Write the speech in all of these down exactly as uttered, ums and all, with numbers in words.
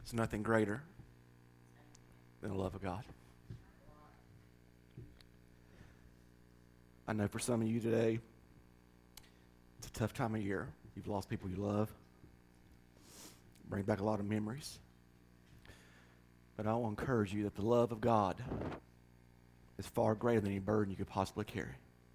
There's nothing greater than the love of God. I know for some of you today, it's a tough time of year. You've lost people you love. Bring back a lot of memories. But I will encourage you that the love of God is far greater than any burden you could possibly carry.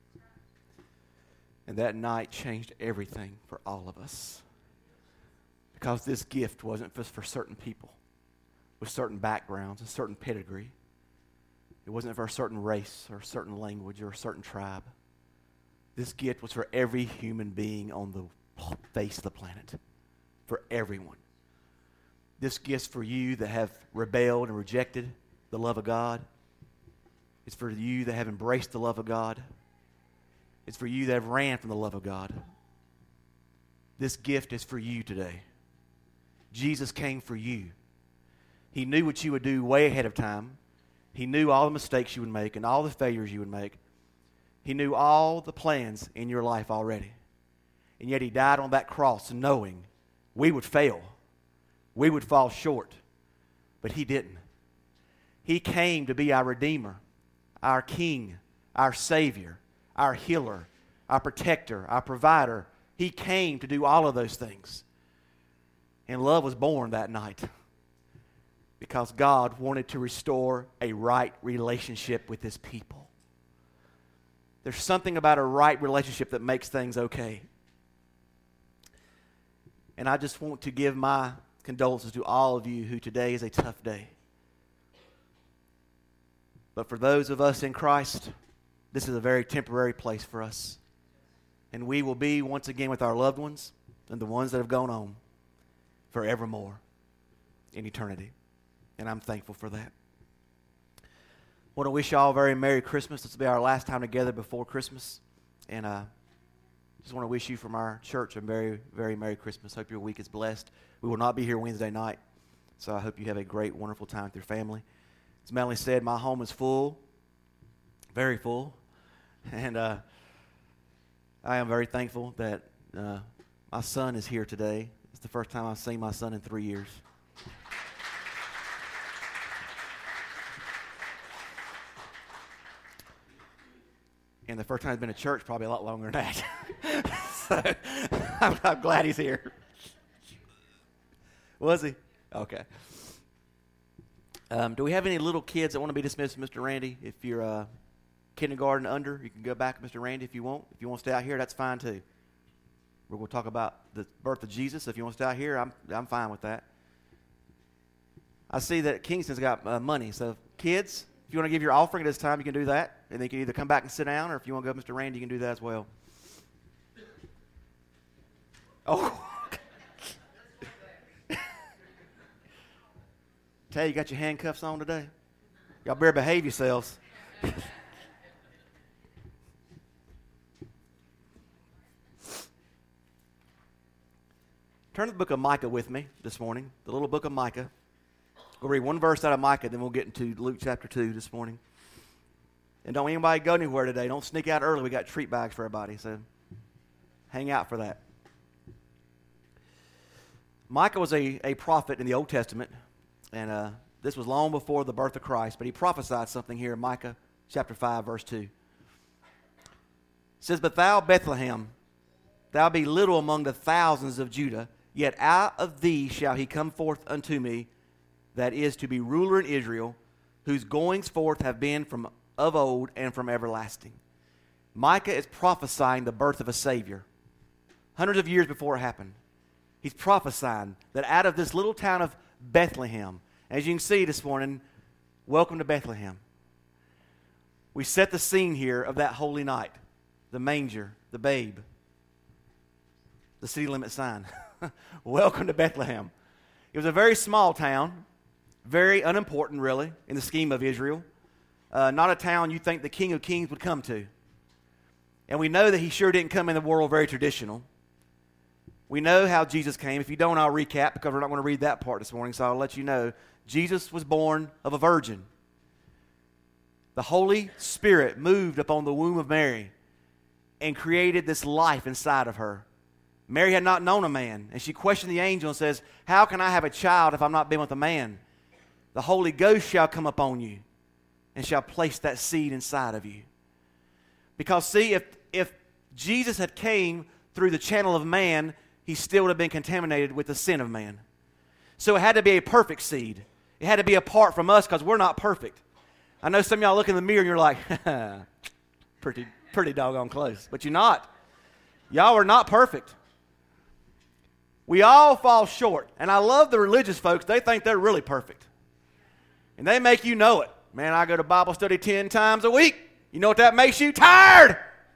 And that night changed everything for all of us. Because this gift wasn't just for certain people with certain backgrounds and certain pedigree. It wasn't for a certain race or a certain language or a certain tribe. This gift was for every human being on the face of the planet. For everyone. This gift's for you that have rebelled and rejected the love of God. It's for you that have embraced the love of God. It's for you that have ran from the love of God. This gift is for you today. Jesus came for you. He knew what you would do way ahead of time. He knew all the mistakes you would make and all the failures you would make. He knew all the plans in your life already. And yet he died on that cross knowing we would fail. We would fall short. But he didn't. He came to be our Redeemer, our King, our Savior, our healer, our protector, our provider. He came to do all of those things. And love was born that night because God wanted to restore a right relationship with his people. There's something about a right relationship that makes things okay. And I just want to give my condolences to all of you who today is a tough day. But for those of us in Christ, this is a very temporary place for us. And we will be once again with our loved ones and the ones that have gone on forevermore in eternity. And I'm thankful for that. I want to wish you all a very Merry Christmas. This will be our last time together before Christmas. And I uh, just want to wish you from our church a very, very Merry Christmas. Hope your week is blessed. We will not be here Wednesday night. So I hope you have a great, wonderful time with your family. As Melanie said, my home is full. Very full. And uh, I am very thankful that uh, my son is here today. It's the first time I've seen my son in three years. And the first time he's been to church probably a lot longer than that. So I'm, I'm glad he's here. Was he? Okay. Um, do we have any little kids that want to be dismissed, Mister Randy? If you're uh, kindergarten under, you can go back, Mister Randy, if you want. If you want to stay out here, that's fine too. We're going to talk about the birth of Jesus. If you want to stay out here, I'm I'm fine with that. I see that Kingston's got uh, money. So kids, if you want to give your offering at this time, you can do that. And then you can either come back and sit down, or if you want to go, Mister Randy, you can do that as well. Oh. Tell you, you got your handcuffs on today. Y'all better behave yourselves. Turn to the book of Micah with me this morning, the little book of Micah. We'll read one verse out of Micah, then we'll get into Luke chapter two this morning. And don't anybody go anywhere today. Don't sneak out early. We got treat bags for everybody, so hang out for that. Micah was a, a prophet in the Old Testament, and uh, this was long before the birth of Christ, but he prophesied something here in Micah chapter five, verse two. It says, "But thou, Bethlehem, thou be little among the thousands of Judah, yet out of thee shall he come forth unto me, that is to be ruler in Israel, whose goings forth have been from of old and from everlasting." Micah is prophesying the birth of a Savior. Hundreds of years before it happened. He's prophesying that out of this little town of Bethlehem, as you can see this morning, welcome to Bethlehem. We set the scene here of that holy night. The manger, the babe, the city limit sign. Welcome to Bethlehem. It was a very small town, very unimportant really in the scheme of Israel. Uh, not a town you think the King of Kings would come to. And we know that he sure didn't come in the world very traditional. We know how Jesus came. If you don't, I'll recap because we're not going to read that part this morning, so I'll let you know. Jesus was born of a virgin. The Holy Spirit moved upon the womb of Mary and created this life inside of her. Mary had not known a man, and she questioned the angel and says, how can I have a child if I'm not been with a man? The Holy Ghost shall come upon you and shall place that seed inside of you. Because see, if, if Jesus had came through the channel of man, he still would have been contaminated with the sin of man. So it had to be a perfect seed. It had to be apart from us because we're not perfect. I know some of y'all look in the mirror and you're like, pretty, pretty doggone close. But you're not. Y'all are not perfect. We all fall short. And I love the religious folks. They think they're really perfect. And they make you know it. Man, I go to Bible study ten times a week. You know what that makes you? Tired.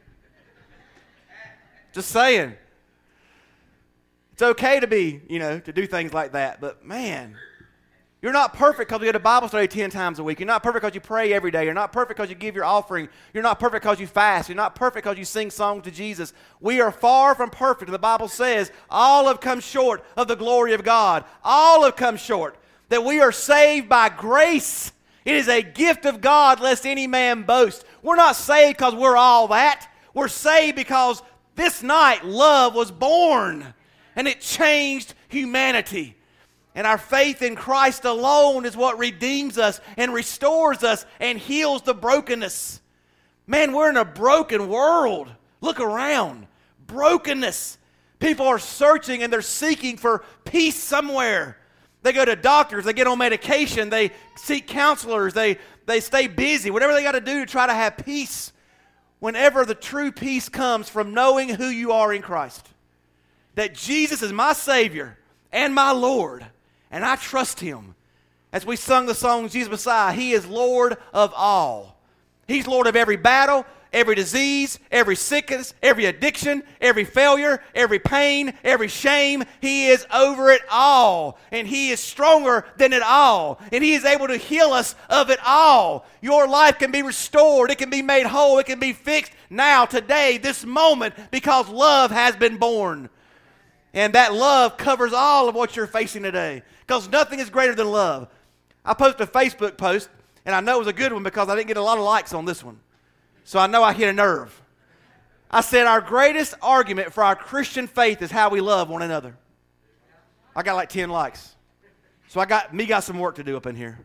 Just saying. It's okay to be, you know, to do things like that. But man, you're not perfect because you go to Bible study ten times a week. You're not perfect because you pray every day. You're not perfect because you give your offering. You're not perfect because you fast. You're not perfect because you sing songs to Jesus. We are far from perfect. The Bible says all have come short of the glory of God. All have come short. That we are saved by grace. It is a gift of God, lest any man boast. We're not saved because we're all that. We're saved because this night love was born. And it changed humanity. And our faith in Christ alone is what redeems us and restores us and heals the brokenness. Man, we're in a broken world. Look around. Brokenness. People are searching and they're seeking for peace somewhere. They go to doctors. They get on medication. They seek counselors. They, they stay busy. Whatever they got to do to try to have peace. Whenever the true peace comes from knowing who you are in Christ. That Jesus is my Savior and my Lord. And I trust Him. As we sung the song, Jesus Messiah, He is Lord of all. He's Lord of every battle, every disease, every sickness, every addiction, every failure, every pain, every shame. He is over it all. And He is stronger than it all. And He is able to heal us of it all. Your life can be restored. It can be made whole. It can be fixed now, today, this moment, because love has been born. And that love covers all of what you're facing today. Because nothing is greater than love. I posted a Facebook post, and I know it was a good one because I didn't get a lot of likes on this one. So I know I hit a nerve. I said our greatest argument for our Christian faith is how we love one another. I got like ten likes. So I got me got some work to do up in here.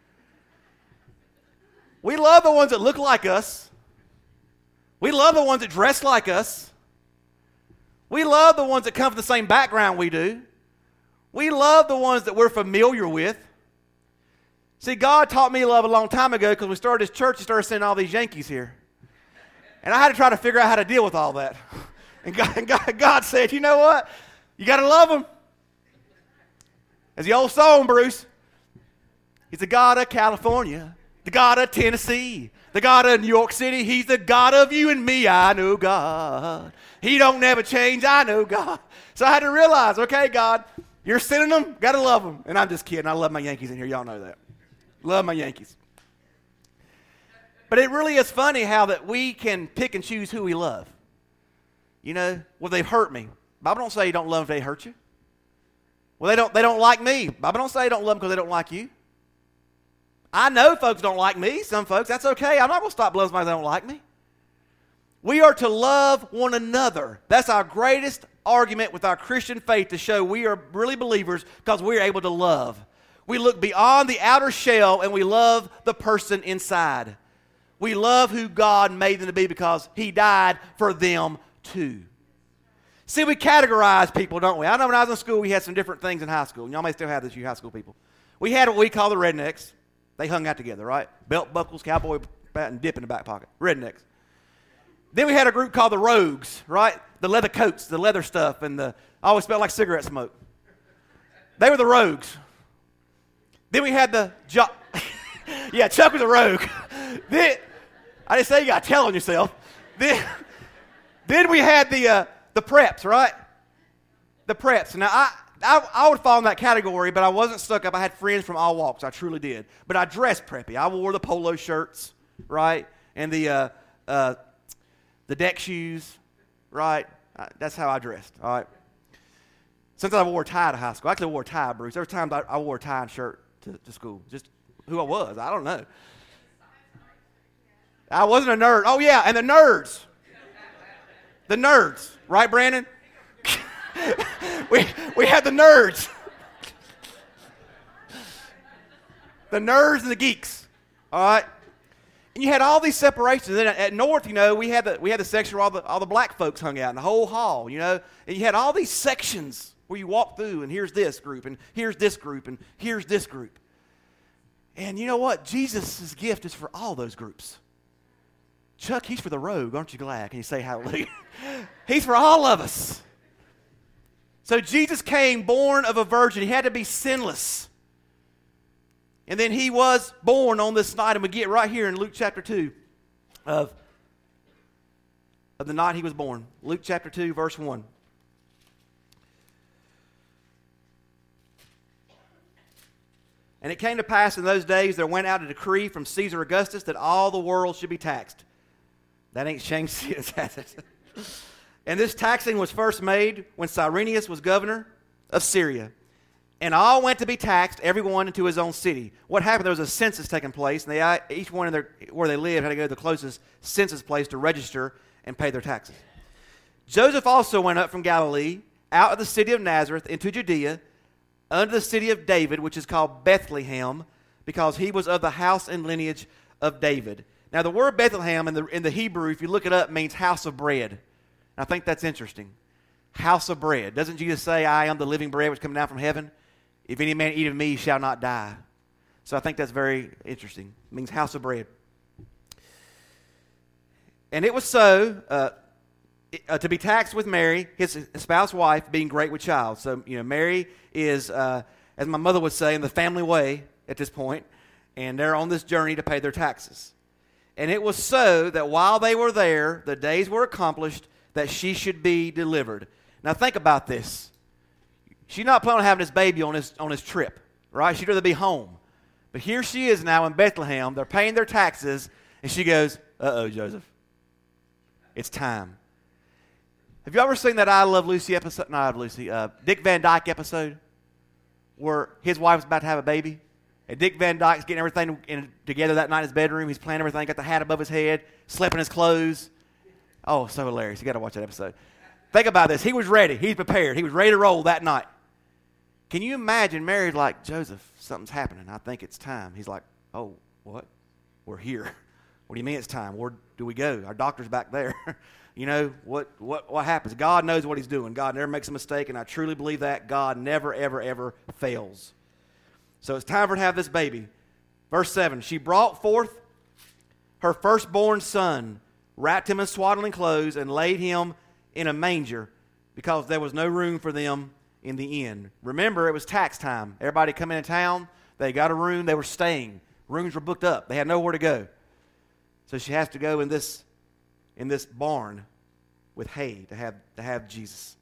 We love the ones that look like us. We love the ones that dress like us. We love the ones that come from the same background we do. We love the ones that we're familiar with. See, God taught me love a long time ago because we started this church and started sending all these Yankees here. And I had to try to figure out how to deal with all that. And God, and God, God said, you know what? You got to love them. As the old song, Bruce. He's the God of California, the God of Tennessee, the God of New York City. He's the God of you and me. I know God. He don't never change. I know God. So I had to realize, okay, God, you're sending them, got to love them. And I'm just kidding. I love my Yankees in here. Y'all know that. Love my Yankees. But it really is funny how that we can pick and choose who we love. You know, well, they've hurt me. Bible don't say you don't love them if they hurt you. Well, they don't, they don't like me. Bible don't say you don't love them because they don't like you. I know folks don't like me. Some folks, that's okay. I'm not going to stop loving somebody that don't like me. We are to love one another. That's our greatest argument with our Christian faith, to show we are really believers because we are able to love. We look beyond the outer shell and we love the person inside. We love who God made them to be because He died for them too. See, we categorize people, don't we? I know when I was in school, we had some different things in high school. Y'all may still have this, you high school people. We had what we call the rednecks. They hung out together, right? Belt buckles, cowboy hat, and dip in the back pocket. Rednecks. Then we had a group called the rogues, right? The leather coats, the leather stuff, and the always smelled like cigarette smoke. They were the rogues. Then we had the jo- yeah, Chuck was a rogue. Then I didn't say you got to tell on yourself. Then, then we had the uh, the preps, right? The preps. Now I, I I would fall in that category, but I wasn't stuck up. I had friends from all walks. I truly did. But I dressed preppy. I wore the polo shirts, right, and the uh, uh, the deck shoes, right. Uh, that's how I dressed. All right. Sometimes I wore a tie to high school. I actually wore a tie, Bruce. Every time I, I wore a tie and shirt to, to school. Just who I was. I don't know. I wasn't a nerd. Oh, yeah, and the nerds. The nerds. Right, Brandon? we, we had the nerds. The nerds and the geeks. All right? And you had all these separations. Then at North, you know, we had the we had the section where all the all the black folks hung out in the whole hall, you know. And you had all these sections where you walk through, and here's this group, and here's this group, and here's this group. And you know what? Jesus' gift is for all those groups. Chuck, he's for the rogue. Aren't you glad? Can you say hallelujah? He's for all of us. So Jesus came born of a virgin. He had to be sinless. And then he was born on this night, and we get right here in Luke chapter two of, of the night he was born. Luke chapter two, verse one. And it came to pass in those days there went out a decree from Caesar Augustus that all the world should be taxed. That ain't changed since, has it? And this taxing was first made when Cyrenius was governor of Syria. And all went to be taxed, everyone into his own city. What happened? There was a census taking place, and they, each one in their, where they lived had to go to the closest census place to register and pay their taxes. Joseph also went up from Galilee, out of the city of Nazareth, into Judea, under the city of David, which is called Bethlehem, because he was of the house and lineage of David. Now, the word Bethlehem in the, in the Hebrew, if you look it up, means house of bread. And I think that's interesting. House of bread. Doesn't Jesus say, I am the living bread which comes down from heaven? If any man eat of me, he shall not die. So I think that's very interesting. It means house of bread. And it was so, uh, uh, to be taxed with Mary, his espoused wife, being great with child. So, you know, Mary is, uh, as my mother would say, in the family way at this point, and they're on this journey to pay their taxes. And it was so that while they were there, the days were accomplished that she should be delivered. Now think about this. She's not planning on having this baby on his, on his trip, right? She'd rather be home. But here she is now in Bethlehem. They're paying their taxes, and she goes, uh-oh, Joseph. It's time. Have you ever seen that I Love Lucy episode? Not I Love Lucy. Uh, Dick Van Dyke episode where his wife's about to have a baby, and Dick Van Dyke's getting everything in, together that night in his bedroom. He's planning everything, got the hat above his head, slept in his clothes. Oh, so hilarious. You got to watch that episode. Think about this. He was ready. He's prepared. He was ready to roll that night. Can you imagine Mary's like, Joseph, something's happening. I think it's time. He's like, oh, what? We're here. What do you mean it's time? Where do we go? Our doctor's back there. You know, what, what, what happens? God knows what he's doing. God never makes a mistake, and I truly believe that. God never, ever, ever fails. So it's time for her to have this baby. Verse seven, she brought forth her firstborn son, wrapped him in swaddling clothes, and laid him in a manger because there was no room for them in the inn. Remember, it was tax time. Everybody come into town. They got a room. They were staying. Rooms were booked up. They had nowhere to go. So she has to go in this, in this barn with hay to have, to have Jesus.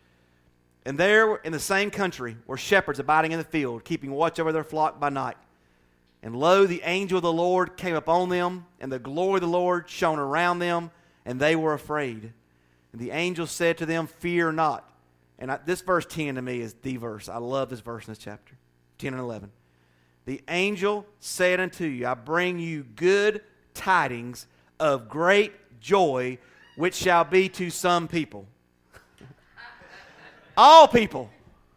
And there in the same country were shepherds abiding in the field, keeping watch over their flock by night. And lo, the angel of the Lord came upon them, and the glory of the Lord shone around them, and they were afraid. And the angel said to them, fear not. And I, this verse ten to me is the verse. I love this verse in this chapter, ten and eleven. The angel said unto you, I bring you good tidings of great joy, which shall be to some people. All people.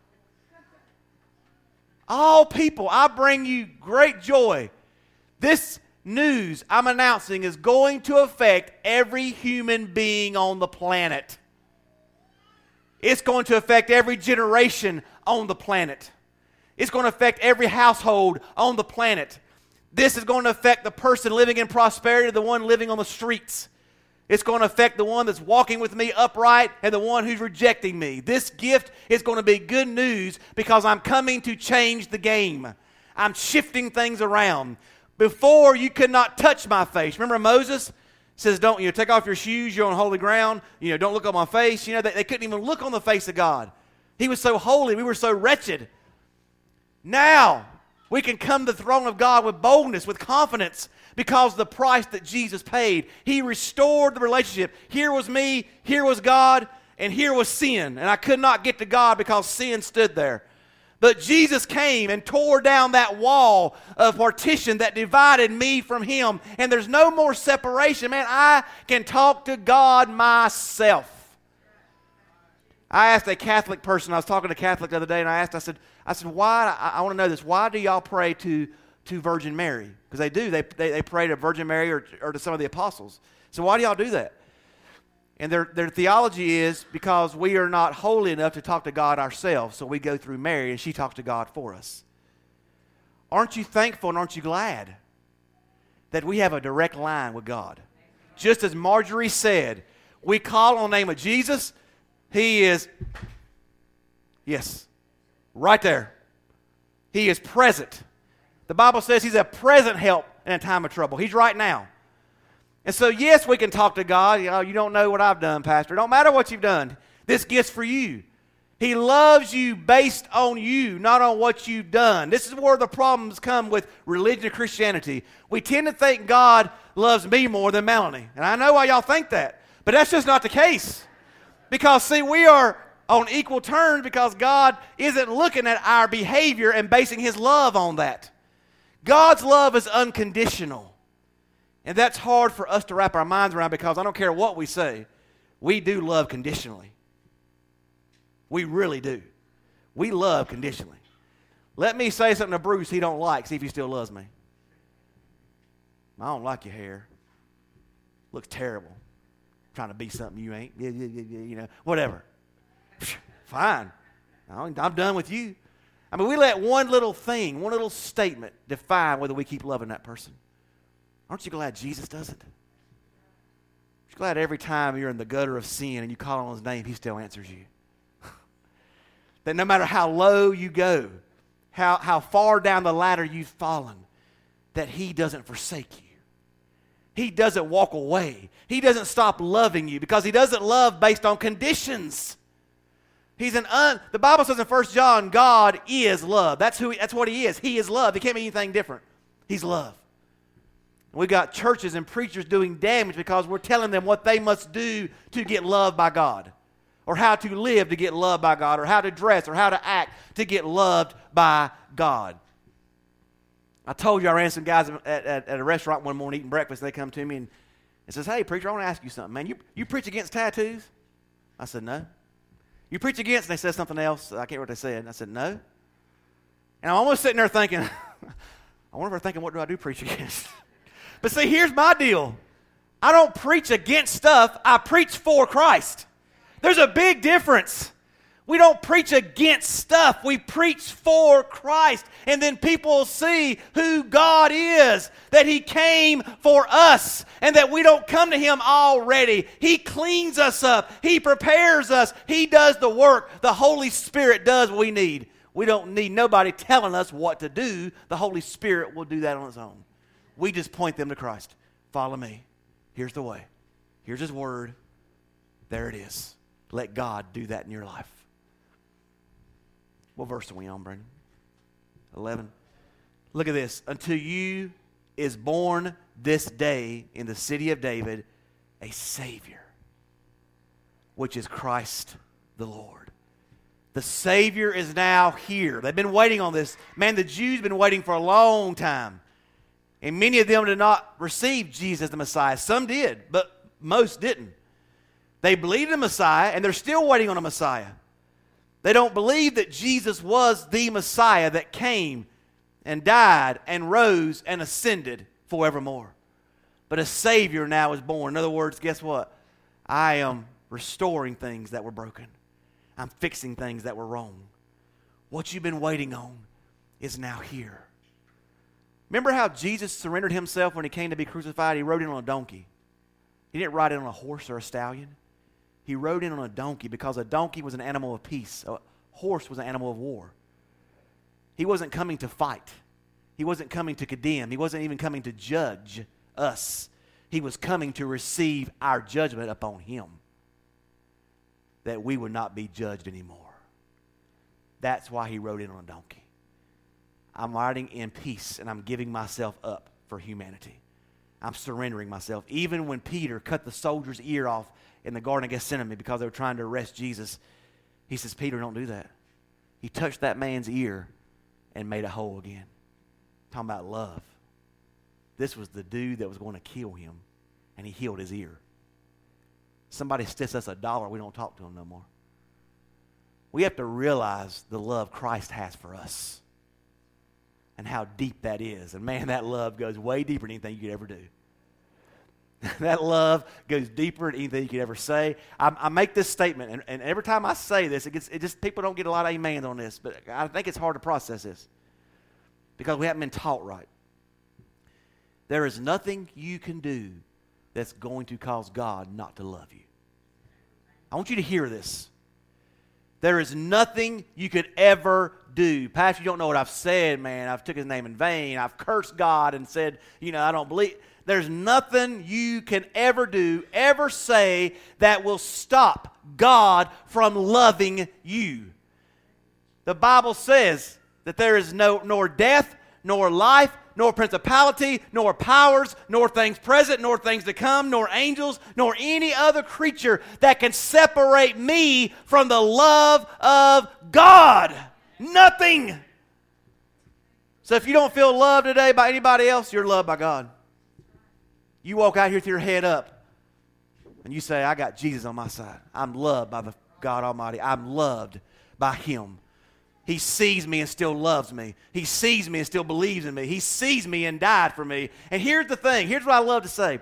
All people. I bring you great joy. This news I'm announcing is going to affect every human being on the planet. It's going to affect every generation on the planet. It's going to affect every household on the planet. This is going to affect the person living in prosperity, the one living on the streets. It's going to affect the one that's walking with me upright and the one who's rejecting me. This gift is going to be good news because I'm coming to change the game. I'm shifting things around. Before, you could not touch my face. Remember Moses says, don't, you know, take off your shoes, you're on holy ground. You know, don't look on my face. You know, they, they couldn't even look on the face of God. He was so holy. We were so wretched. Now, we can come to the throne of God with boldness, with confidence, because of the price that Jesus paid. He restored the relationship. Here was me, here was God, and here was sin. And I could not get to God because sin stood there. But Jesus came and tore down that wall of partition that divided me from him. And there's no more separation. Man, I can talk to God myself. I asked a Catholic person, I was talking to a Catholic the other day, and I asked, I said, I said, why, I, I want to know this, why do y'all pray to, to Virgin Mary? Because they do, they, they, they pray to Virgin Mary or, or to some of the apostles. So why do y'all do that? And their, their theology is because we are not holy enough to talk to God ourselves, so we go through Mary, and she talks to God for us. Aren't you thankful and aren't you glad that we have a direct line with God? Just as Marjorie said, we call on the name of Jesus, He is, yes, right there. He is present. The Bible says He's a present help in a time of trouble. He's right now. And so, yes, we can talk to God. You know, you don't know what I've done, Pastor. It don't matter what you've done. This gift's for you. He loves you based on you, not on what you've done. This is where the problems come with religion and Christianity. We tend to think God loves me more than Melanie. And I know why y'all think that. But that's just not the case. Because, see, we are on equal terms because God isn't looking at our behavior and basing His love on that. God's love is unconditional. And that's hard for us to wrap our minds around because I don't care what we say, we do love conditionally. We really do. We love conditionally. Let me say something to Bruce he don't like, see if he still loves me. I don't like your hair. Looks terrible. Trying to be something you ain't. Yeah, yeah, yeah, yeah, you know, whatever. Fine. I'm done with you. I mean, we let one little thing, one little statement define whether we keep loving that person. Aren't you glad Jesus doesn't? Aren't you glad every time you're in the gutter of sin and you call on His name, He still answers you? That no matter how low you go, how, how far down the ladder you've fallen, that He doesn't forsake you. He doesn't walk away. He doesn't stop loving you because He doesn't love based on conditions. He's an un, the Bible says in First John, God is love. That's who. He, that's what He is. He is love. He can't be anything different. He's love. We've got churches and preachers doing damage because we're telling them what they must do to get loved by God, or how to live to get loved by God, or how to dress, or how to act to get loved by God. I told you I ran some guys at, at, at a restaurant one morning eating breakfast. They come to me and, and says, "Hey, preacher, I want to ask you something, man. You, you preach against tattoos?" I said, "No." "You preach against," and they said something else. I can't remember what they said. I said, "No." And I'm almost sitting there thinking, I wonder if they're thinking, what do I do preach against? But see, here's my deal. I don't preach against stuff. I preach for Christ. There's a big difference. We don't preach against stuff. We preach for Christ. And then people will see who God is, that He came for us, and that we don't come to Him already. He cleans us up. He prepares us. He does the work. The Holy Spirit does what we need. We don't need nobody telling us what to do. The Holy Spirit will do that on its own. We just point them to Christ. Follow me. Here's the way. Here's His word. There it is. Let God do that in your life. What verse are we on, Brandon? eleven. Look at this. Unto you is born this day in the city of David a Savior, which is Christ the Lord. The Savior is now here. They've been waiting on this. Man, the Jews have been waiting for a long time. And many of them did not receive Jesus as the Messiah. Some did, but most didn't. They believed in the Messiah, and they're still waiting on a Messiah. They don't believe that Jesus was the Messiah that came and died and rose and ascended forevermore. But a Savior now is born. In other words, guess what? I am restoring things that were broken. I'm fixing things that were wrong. What you've been waiting on is now here. Remember how Jesus surrendered Himself when He came to be crucified? He rode in on a donkey. He didn't ride in on a horse or a stallion. He rode in on a donkey because a donkey was an animal of peace. A horse was an animal of war. He wasn't coming to fight. He wasn't coming to condemn. He wasn't even coming to judge us. He was coming to receive our judgment upon Him, that we would not be judged anymore. That's why He rode in on a donkey. I'm riding in peace, and I'm giving myself up for humanity. I'm surrendering myself. Even when Peter cut the soldier's ear off in the Garden of Gethsemane because they were trying to arrest Jesus, he says, "Peter, don't do that." He touched that man's ear and made a hole again. Talking about love. This was the dude that was going to kill him, and he healed his ear. Somebody sticks us a dollar, we don't talk to him no more. we have to realize the love Christ has for us and how deep that is. And man, that love goes way deeper than anything you could ever do. That love goes deeper than anything you could ever say. I, I make this statement, and, and every time I say this, it gets it just people don't get a lot of amens on this, but I think it's hard to process this because we haven't been taught right. There is nothing you can do that's going to cause God not to love you. I want you to hear this. There is nothing you could ever do. Pastor, you don't know what I've said, man. I've took his name in vain. I've cursed God and said, you know, I don't believe. There's nothing you can ever do, ever say that will stop God from loving you. The Bible says that there is no nor death, nor life, nor principality, nor powers, nor things present, nor things to come, nor angels, nor any other creature that can separate me from the love of God. Nothing. So if you don't feel loved today by anybody else, you're loved by God. You walk out here with your head up and you say, I got Jesus on my side. I'm loved by the God Almighty. I'm loved by Him. He sees me and still loves me. He sees me and still believes in me. He sees me and died for me. And here's the thing. Here's what I love to say.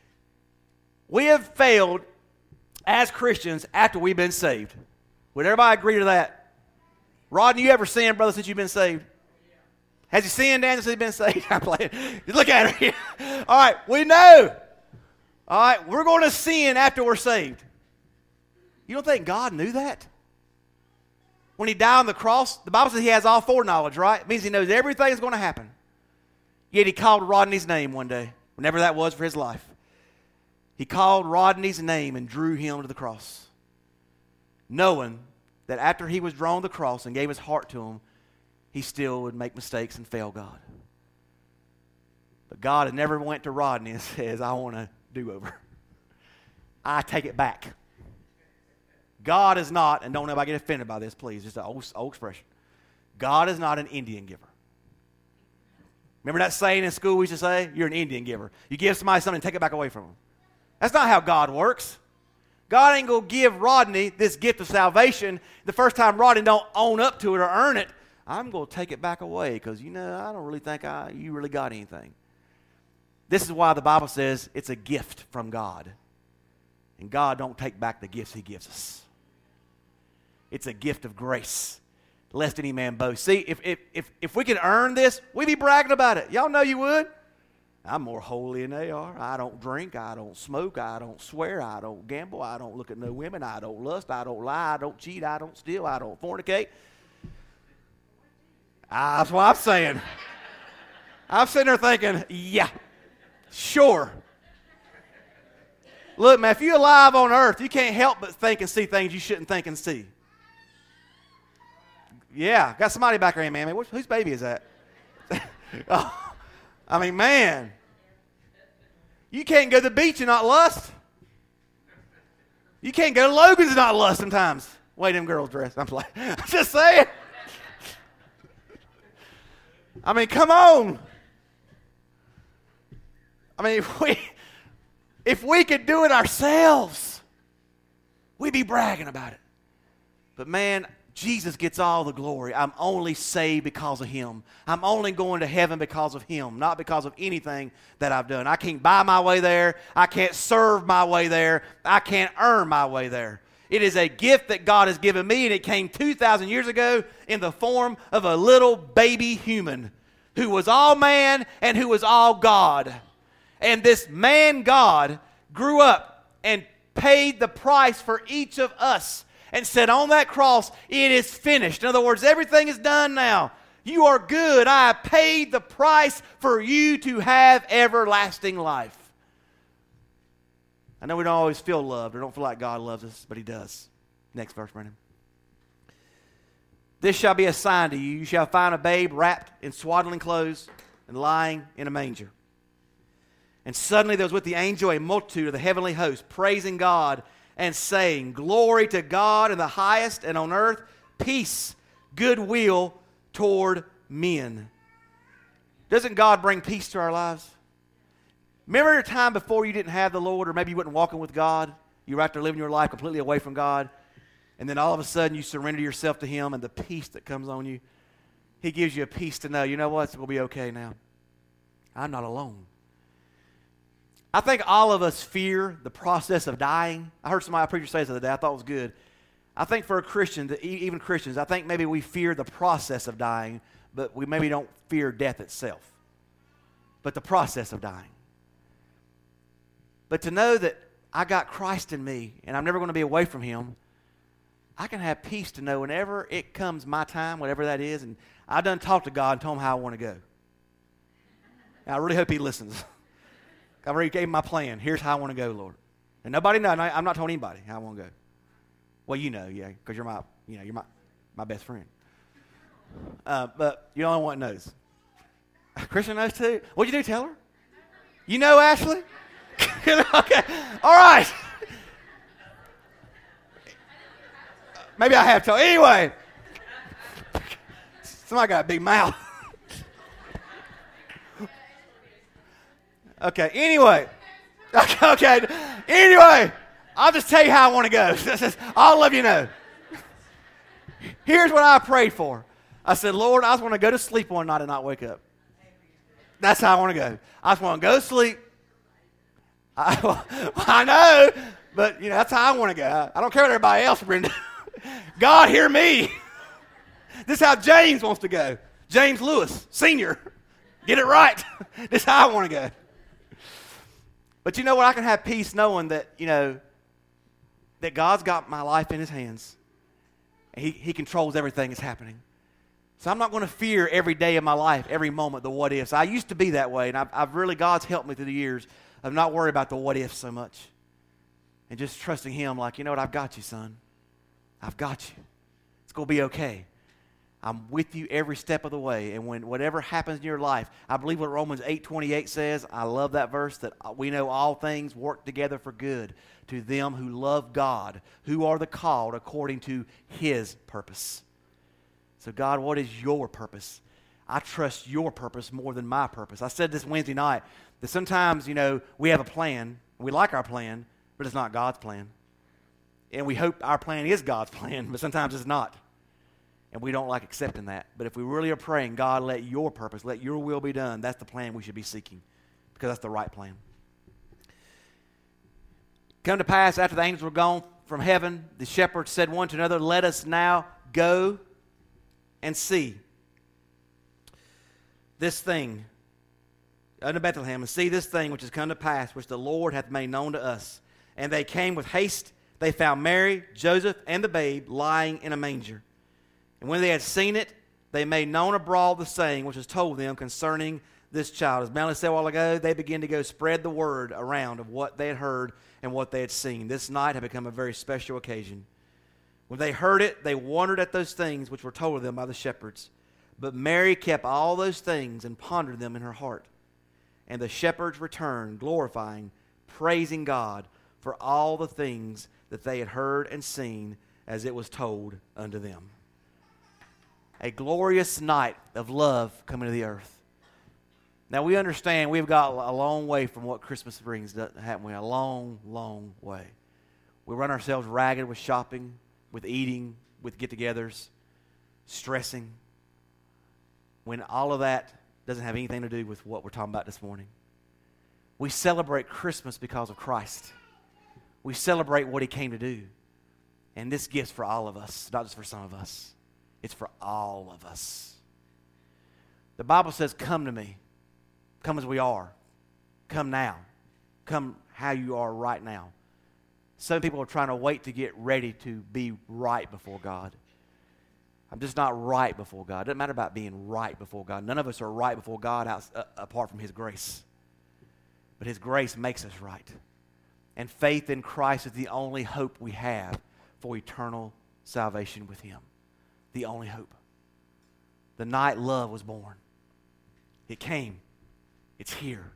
We have failed as Christians after we've been saved. Would everybody agree to that? Rodney, you ever sinned, brother, since you've been saved? Has he sinned, Daniel, since he's been saved? I'm playing. Look at her here. All right, we know. All right, we're going to sin after we're saved. You don't think God knew that? When He died on the cross, the Bible says He has all foreknowledge, right? It means He knows everything is going to happen. Yet He called Rodney's name one day, whenever that was for his life. He called Rodney's name and drew him to the cross, knowing that after he was drawn to the cross and gave his heart to Him, he still would make mistakes and fail God. But God had never went to Rodney and says, I want a do-over. I take it back. God is not, and don't nobody get offended by this, please, just an old, old expression. God is not an Indian giver. Remember that saying in school we used to say? You're an Indian giver. You give somebody something and take it back away from them. That's not how God works. God ain't going to give Rodney this gift of salvation the first time Rodney don't own up to it or earn it. I'm going to take it back away because, you know, I don't really think I, you really got anything. This is why the Bible says it's a gift from God. And God don't take back the gifts He gives us. It's a gift of grace, lest any man boast. See, if, if, if, if we could earn this, we'd be bragging about it. Y'all know you would. I'm more holy than they are. I don't drink. I don't smoke. I don't swear. I don't gamble. I don't look at no women. I don't lust. I don't lie. I don't cheat. I don't steal. I don't fornicate. Ah, that's what I'm saying. I'm sitting there thinking, yeah, sure. Look, man, if you're alive on earth, you can't help but think and see things you shouldn't think and see. Yeah, got somebody back there, man. man whose baby is that? Oh, I mean, man, you can't go to the beach and not lust. You can't go to Logan's and not lust sometimes. Way them girls dressed. I'm like, I'm just saying. I mean, come on. I mean, if we if we could do it ourselves, we'd be bragging about it. But man, Jesus gets all the glory. I'm only saved because of Him. I'm only going to heaven because of Him, not because of anything that I've done. I can't buy my way there. I can't serve my way there. I can't earn my way there. It is a gift that God has given me, and it came two thousand years ago in the form of a little baby human who was all man and who was all God. And this man God grew up and paid the price for each of us and said on that cross, it is finished. In other words, everything is done now. You are good. I have paid the price for you to have everlasting life. I know we don't always feel loved or don't feel like God loves us, but He does. Next verse, Brandon. This shall be a sign to you. You shall find a babe wrapped in swaddling clothes and lying in a manger. And suddenly there was with the angel a multitude of the heavenly host, praising God and saying, Glory to God in the highest, and on earth peace, goodwill toward men. Doesn't God bring peace to our lives? Remember a time before you didn't have the Lord, or maybe you weren't walking with God? You were out there living your life completely away from God. And then all of a sudden you surrender yourself to Him, and the peace that comes on you, He gives you a peace to know, you know what, we'll be okay now. I'm not alone. I think all of us fear the process of dying. I heard somebody, a preacher say this the other day, I thought it was good. I think for a Christian, even Christians, I think maybe we fear the process of dying, but we maybe don't fear death itself, but the process of dying. But to know that I got Christ in me, and I'm never going to be away from Him, I can have peace to know whenever it comes my time, whatever that is, and I done talked to God and told Him how I want to go. And I really hope He listens. I already gave Him my plan. Here's how I want to go, Lord. And nobody knows. I'm not telling anybody how I want to go. Well, you know, yeah, because you're my, you know, you're my, my best friend. Uh, but you're the only one that knows. Christian knows too. What'd you do, tell her? You know, Ashley? Okay. All right. Maybe I have told. Anyway. Somebody got a big mouth. Okay, anyway. Okay, okay. Anyway, I'll just tell you how I want to go. I'll let you know. Here's what I prayed for. I said, Lord, I just want to go to sleep one night and not wake up. That's how I want to go. I just want to go to sleep. I, I know, but you know that's how I want to go. I don't care what everybody else, Brenda. God, hear me. This is how James wants to go. James Lewis, Senior. Get it right. This is how I want to go. But you know what? I can have peace knowing that, you know, that God's got my life in His hands. And He, he controls everything that's happening. So I'm not going to fear every day of my life, every moment, the what ifs. I used to be that way, and I've, I've really, God's helped me through the years of not worrying about the what ifs so much. And just trusting Him like, you know what, I've got you, son. I've got you. It's going to be okay. I'm with you every step of the way. And when whatever happens in your life, I believe what Romans eight twenty-eight says. I love that verse, that we know all things work together for good to them who love God, who are the called according to His purpose. So God, what is your purpose? I trust your purpose more than my purpose. I said this Wednesday night that sometimes, you know, we have a plan. We like our plan, but it's not God's plan. And we hope our plan is God's plan, but sometimes it's not. And we don't like accepting that. But if we really are praying, God, let your purpose, let your will be done, that's the plan we should be seeking, because that's the right plan. Come to pass, after the angels were gone from heaven, the shepherds said one to another, let us now go and see this thing unto Bethlehem, and see this thing which has come to pass, which the Lord hath made known to us. And they came with haste. They found Mary, Joseph, and the babe lying in a manger. And when they had seen it, they made known abroad the saying which was told them concerning this child. As Melanie said a while ago, they began to go spread the word around of what they had heard and what they had seen. This night had become a very special occasion. When they heard it, they wondered at those things which were told them by the shepherds. But Mary kept all those things and pondered them in her heart. And the shepherds returned, glorifying, praising God for all the things that they had heard and seen as it was told unto them. A glorious night of love coming to the earth. Now we understand we've got a long way from what Christmas brings, haven't we? A long, long way. We run ourselves ragged with shopping, with eating, with get-togethers, stressing, when all of that doesn't have anything to do with what we're talking about this morning. We celebrate Christmas because of Christ. We celebrate what He came to do. And this gift's for all of us, not just for some of us. It's for all of us. The Bible says, come to me. Come as we are. Come now. Come how you are right now. Some people are trying to wait to get ready to be right before God. I'm just not right before God. It doesn't matter about being right before God. None of us are right before God out, uh, apart from His grace. But His grace makes us right. And faith in Christ is the only hope we have for eternal salvation with Him. The only hope. The night love was born. It came. It's here.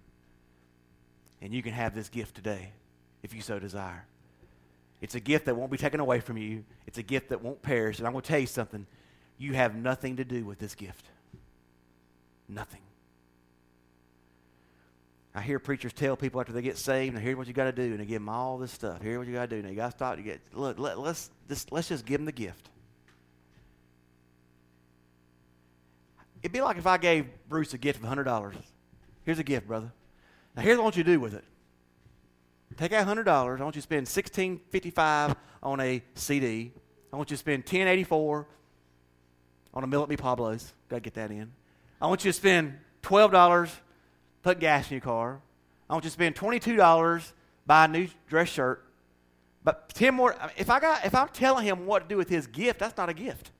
And you can have this gift today if you so desire. It's a gift that won't be taken away from you. It's a gift that won't perish. And I'm going to tell you something. You have nothing to do with this gift. Nothing. I hear preachers tell people after they get saved, now here's what you got to do, and they give them all this stuff. Here's what you got to do. Now you got to stop. You get look. Let, let's just let's just give them the gift. It'd be like if I gave Bruce a gift of one hundred dollars. Here's a gift, brother. Now here's what I want you to do with it. Take out one hundred dollars. I want you to spend sixteen fifty-five on a C D. I want you to spend ten eighty-four on a Mill at Me Pablo's. Got to get that in. I want you to spend twelve dollars put gas in your car. I want you to spend twenty-two dollars buy a new dress shirt. But ten more. If I got, if I'm telling him what to do with his gift, that's not a gift.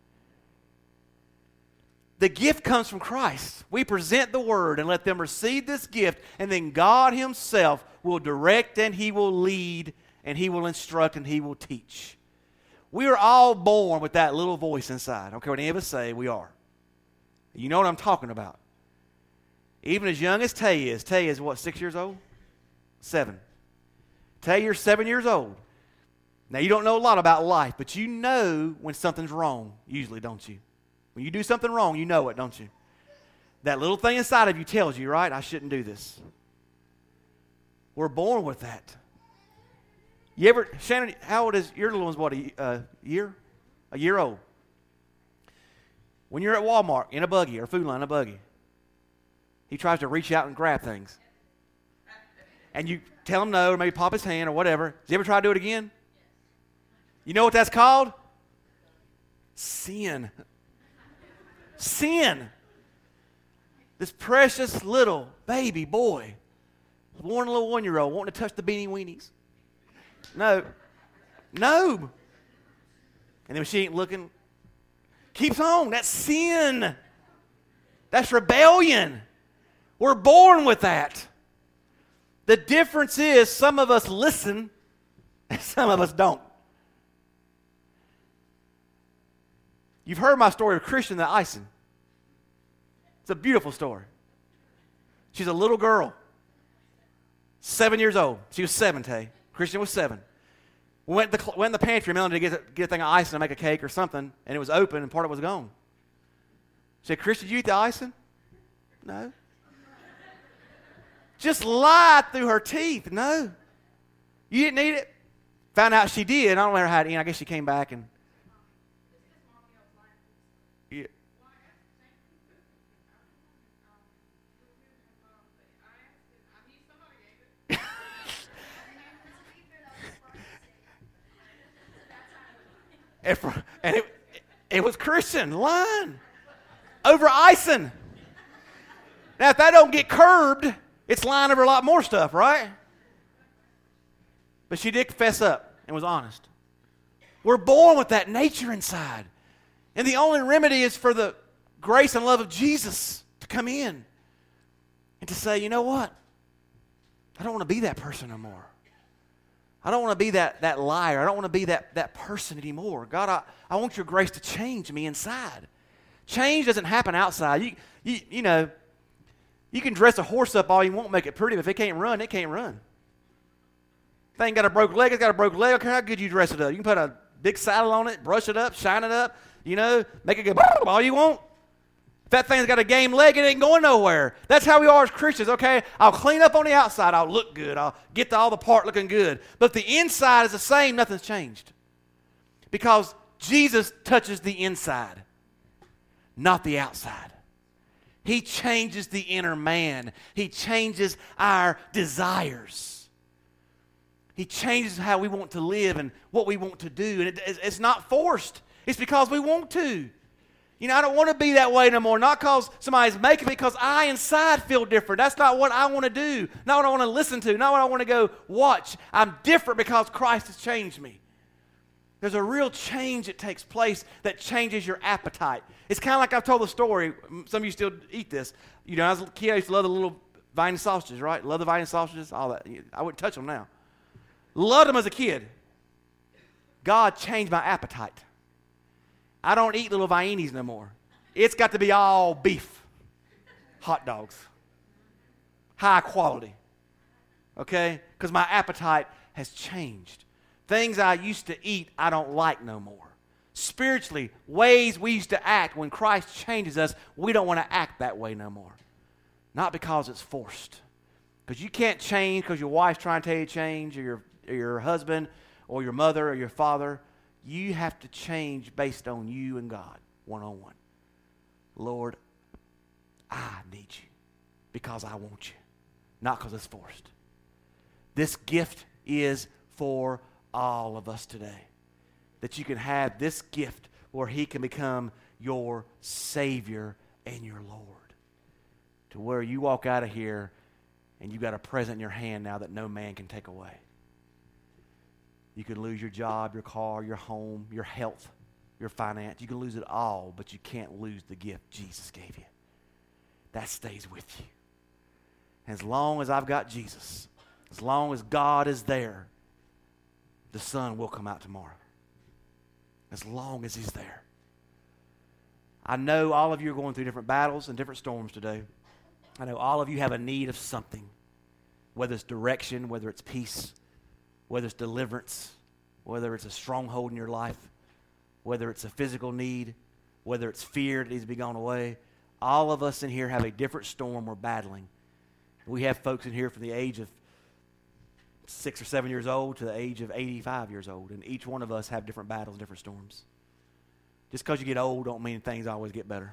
The gift comes from Christ. We present the word and let them receive this gift, and then God himself will direct and he will lead and he will instruct and he will teach. We are all born with that little voice inside. I don't care what any of us say, we are. You know what I'm talking about. Even as young as Tay is. Tay is what, six years old? Seven. Tay, you're seven years old. Now, you don't know a lot about life, but you know when something's wrong, usually, don't you? When you do something wrong, you know it, don't you? That little thing inside of you tells you, right, I shouldn't do this. We're born with that. You ever, Shannon, how old is, your little one's what, a uh, year? A year old. When you're at Walmart in a buggy or Food Line in a buggy, he tries to reach out and grab things. And you tell him no, or maybe pop his hand or whatever. Does he ever try to do it again? You know what that's called? Sin. Sin. This precious little baby boy, born a little one-year-old, wanting to touch the beanie weenies. No. No. And then when she ain't looking, keeps on. That's sin. That's rebellion. We're born with that. The difference is some of us listen and some of us don't. You've heard my story of Christian the Ison. It's a beautiful story. She's a little girl, seven years old. She was seven, Tay. Christian was seven. We went, the, went in the pantry, Melanie, to get a, get a thing of icing to make a cake or something, and it was open and part of it was gone. She said, Christian, did you eat the icing? No. Just lied through her teeth. No. You didn't eat it? Found out she did. I don't know how to eat. I guess she came back and... Yeah. and it, it was Christian lying over icing. Now, if that don't get curbed, it's lying over a lot more stuff, right? But she did fess up and was honest. We're born with that nature inside. And the only remedy is for the grace and love of Jesus to come in and to say, you know what? I don't want to be that person no more. I don't want to be that, that liar. I don't want to be that, that person anymore. God, I, I want your grace to change me inside. Change doesn't happen outside. You, you, you know, you can dress a horse up all you want, make it pretty, but if it can't run, it can't run. If it ain't got a broke leg, it's got a broke leg. I don't care how good you dress it up. You can put a big saddle on it, brush it up, shine it up, you know, make it go all you want. If that thing's got a game leg, it ain't going nowhere. That's how we are as Christians, okay? I'll clean up on the outside. I'll look good. I'll get the, all the part looking good. But the inside is the same. Nothing's changed. Because Jesus touches the inside, not the outside. He changes the inner man. He changes our desires. He changes how we want to live and what we want to do. And it, it's not forced. It's because we want to. You know, I don't want to be that way no more. Not because somebody's making me, because I inside feel different. That's not what I want to do. Not what I want to listen to. Not what I want to go watch. I'm different because Christ has changed me. There's a real change that takes place that changes your appetite. It's kind of like I've told the story. Some of you still eat this. You know, as a kid, I used to love the little Vining sausages, right? Love the Vining sausages, all that. I wouldn't touch them now. Loved them as a kid. God changed my appetite. I don't eat little Viennies no more. It's got to be all beef. Hot dogs. High quality. Okay? Because my appetite has changed. Things I used to eat, I don't like no more. Spiritually, ways we used to act, when Christ changes us, we don't want to act that way no more. Not because it's forced. Because you can't change because your wife's trying to tell you to change, or your, or your husband, or your mother, or your father. You have to change based on you and God, one-on-one. Lord, I need you because I want you, not because it's forced. This gift is for all of us today. That you can have this gift where he can become your Savior and your Lord. To where you walk out of here and you've got a present in your hand now that no man can take away. You can lose your job, your car, your home, your health, your finance. You can lose it all, but you can't lose the gift Jesus gave you. That stays with you. As long as I've got Jesus, as long as God is there, the sun will come out tomorrow. As long as he's there. I know all of you are going through different battles and different storms today. I know all of you have a need of something, whether it's direction, whether it's peace, whether it's deliverance, whether it's a stronghold in your life, whether it's a physical need, whether it's fear that needs to be gone away. All of us in here have a different storm we're battling. We have folks in here from the age of six or seven years old to the age of eighty-five years old, and each one of us have different battles, different storms. Just because you get old don't mean things always get better.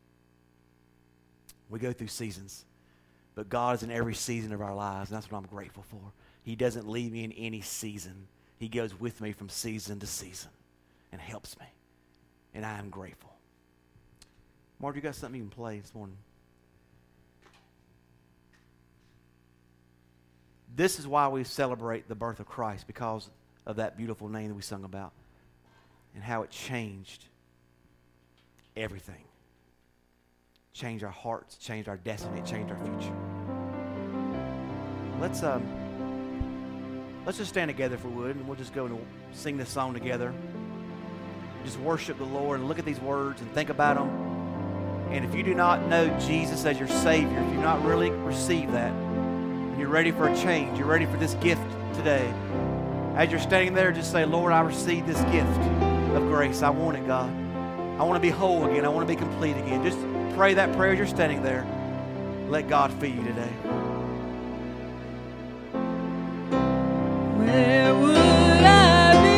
We go through seasons, but God is in every season of our lives, and that's what I'm grateful for. He doesn't leave me in any season. He goes with me from season to season and helps me, and I am grateful. Mark, you got something you can play this morning? This is why we celebrate the birth of Christ, because of that beautiful name that we sung about and how it changed everything. Changed our hearts, changed our destiny, changed our future. Let's um, let's just stand together if we would, and we'll just go and sing this song together. Just worship the Lord and look at these words and think about them. And if you do not know Jesus as your Savior, if you've not really received that, and you're ready for a change, you're ready for this gift today, as you're standing there, just say, Lord, I receive this gift of grace. I want it, God. I want to be whole again. I want to be complete again. Just pray that prayer as you're standing there. Let God fill you today. Where would I be?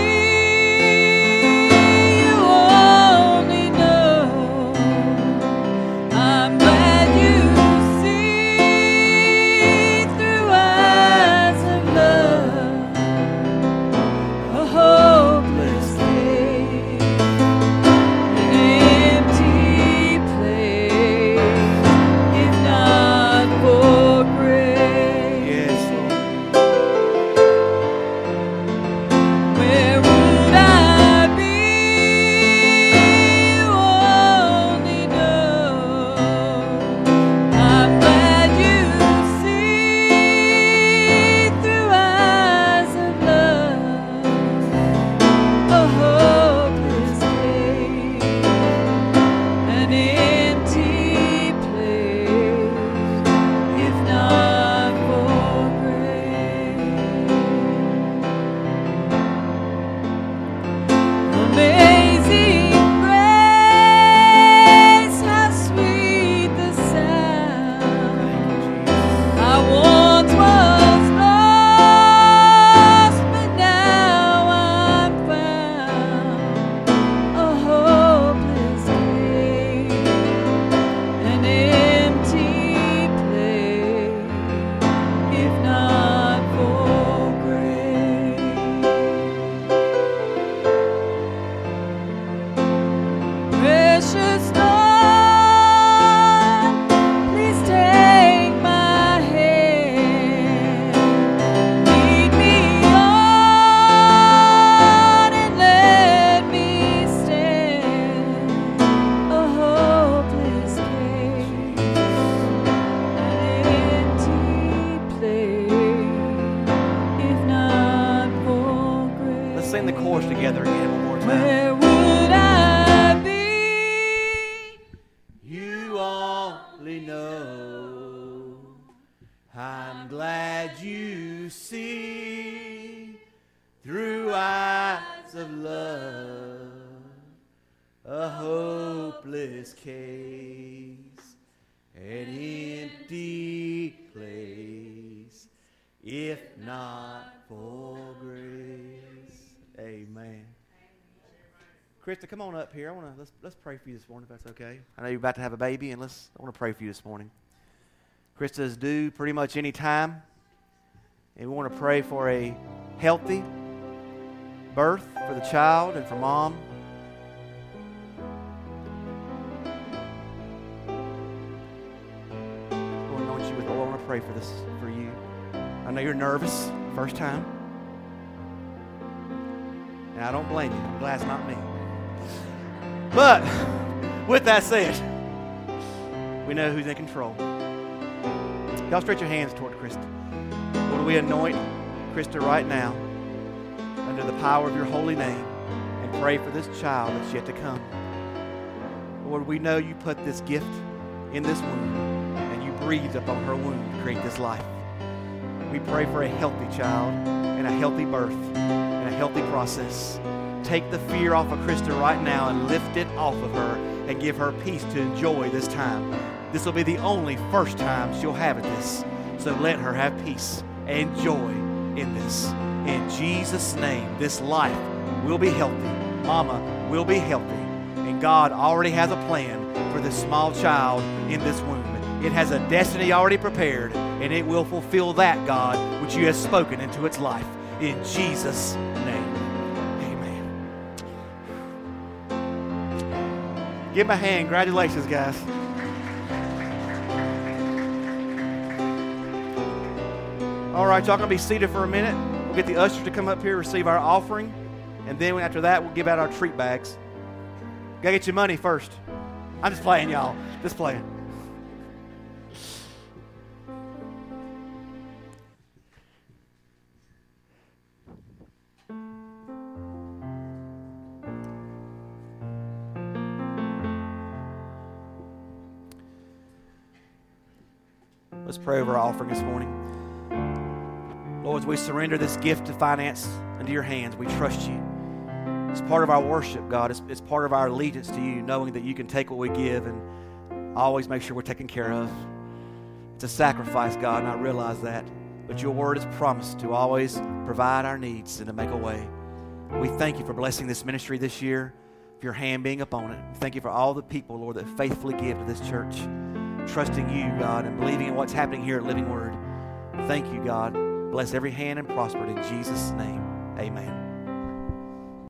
You only know. I'm glad you see through eyes of love a hopeless case, an empty place, if not for grace. Yes, Lord. Where would I be? You only know. I'm glad you see through eyes of love a hopeless case, an empty place, if not for grace. Amazing grace, how sweet the sound. I once was lost, but now I'm found. A hopeless case, an empty place, if not for grace. Precious Lord, please take my hand, lead me on and let me stand. A hopeless case, an empty place, if not for grace. Let's sing the chorus together again one more time. Where would I be? You only know. I'm glad you see through eyes of love a hopeless case, an empty place, Krista, come on up here. I want to let's let's pray for you this morning, if that's okay. I know you're about to have a baby, and let's I want to pray for you this morning. Krista is due pretty much any time, and we want to pray for a healthy birth for the child and for mom. I want to anoint you with oil. I want to pray for this for you. I know you're nervous, first time. And I don't blame you. I'm glad it's not me. But with that said, we know who's in control. Y'all stretch your hands toward Krista. Lord, we anoint Krista right now under the power of your holy name and pray for this child that's yet to come. Lord, we know you put this gift in this womb and you breathed upon her womb to create this life. We pray for a healthy child and a healthy birth and a healthy process. Take the fear off of Krista right now and lift it off of her and give her peace to enjoy this time. This will be the only first time she'll have at this. So let her have peace and joy in this. In Jesus' name, this life will be healthy. Mama will be healthy. And God already has a plan for this small child in this womb. It has a destiny already prepared, and it will fulfill that, God, which you have spoken into its life. In Jesus' name, amen. Give him a hand. Congratulations, guys. All right, y'all going to be seated for a minute. We'll get the ushers to come up here, receive our offering, and then after that, we'll give out our treat bags. Got to get your money first. I'm just playing, y'all. Just playing. Let's pray over our offering this morning. Lord, as we surrender this gift of finance into your hands, we trust you. It's part of our worship, God. It's, it's part of our allegiance to you, knowing that you can take what we give and always make sure we're taken care of. It's a sacrifice, God, and I realize that. But your word is promised to always provide our needs and to make a way. We thank you for blessing this ministry this year, for your hand being upon it. Thank you for all the people, Lord, that faithfully give to this church, trusting you, God, and believing in what's happening here at Living Word. Thank you, God. Bless every hand and prosper it in Jesus' name. Amen.